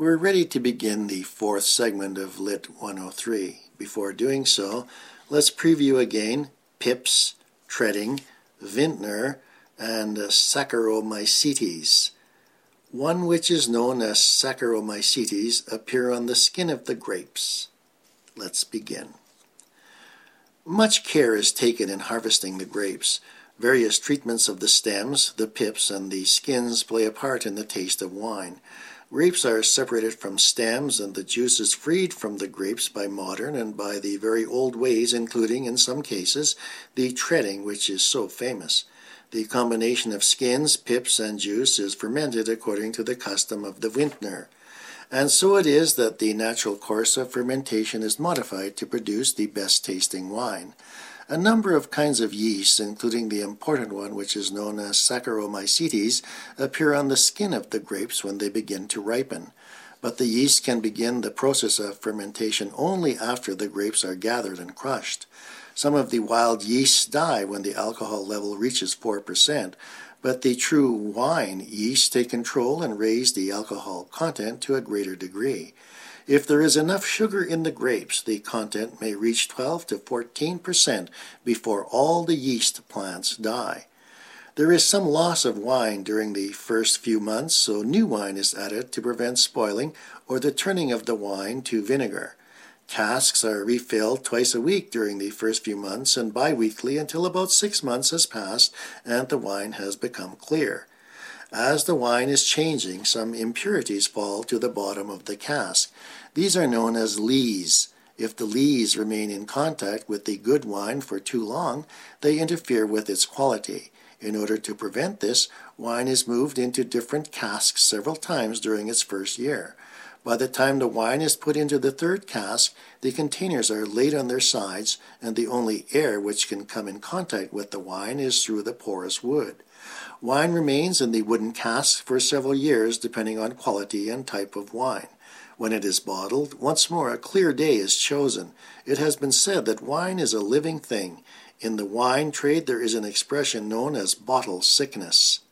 We're ready to begin the fourth segment of Lit 103. Before doing so, let's preview again pips, treading, vintner, and Saccharomycetes. One which is known as Saccharomycetes appear on the skin of the grapes. Let's begin. Much care is taken in harvesting the grapes. Various treatments of the stems, the pips, and the skins play a part in the taste of wine. Grapes are separated from stems and the juice is freed from the grapes by modern and by the very old ways, including, in some cases, the treading, which is so famous. The combination of skins, pips, and juice is fermented according to the custom of the vintner. And so it is that the natural course of fermentation is modified to produce the best-tasting wine. A number of kinds of yeast, including the important one which is known as Saccharomycetes, appear on the skin of the grapes when they begin to ripen. But the yeast can begin the process of fermentation only after the grapes are gathered and crushed. Some of the wild yeasts die when the alcohol level reaches 4%, but the true wine yeasts take control and raise the alcohol content to a greater degree. If there is enough sugar in the grapes, the content may reach 12 to 14% before all the yeast plants die. There is some loss of wine during the first few months, so new wine is added to prevent spoiling or the turning of the wine to vinegar. Casks are refilled twice a week during the first few months and bi-weekly until about 6 months has passed and the wine has become clear. As the wine is changing, some impurities fall to the bottom of the cask. These are known as lees. If the lees remain in contact with the good wine for too long, they interfere with its quality. In order to prevent this, wine is moved into different casks several times during its first year. By the time the wine is put into the third cask, the containers are laid on their sides, and the only air which can come in contact with the wine is through the porous wood. Wine remains in the wooden casks for several years depending on quality and type of wine. When it is bottled, once more a clear day is chosen. It has been said that wine is a living thing. In the wine trade there is an expression known as bottle sickness.